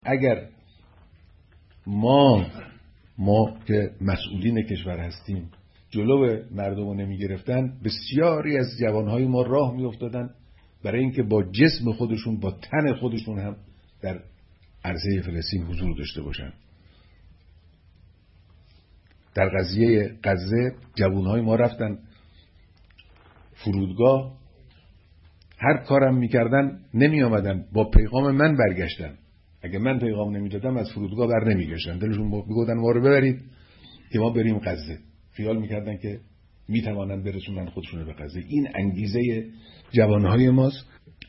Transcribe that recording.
اگر ما که مسئولین کشور هستیم جلو مردم رو نمی گرفتن، بسیاری از جوانهای ما راه می افتادن برای اینکه با جسم خودشون، با تن خودشون هم در عرصه فلسطین حضور داشته باشن. در قضیه غزه جوانهای ما رفتن فرودگاه، هر کارم میکردن نمی آمدن با پیغام من برگشتن. اگه من پیغام نمیدادم از فرودگاه بر نمیگشتن، دلشون میگفتن ما رو ببرید که ما بریم غزه. خیال میکردن که میتوانن برسونن خودشون به غزه. این انگیزه جوانهای ماست.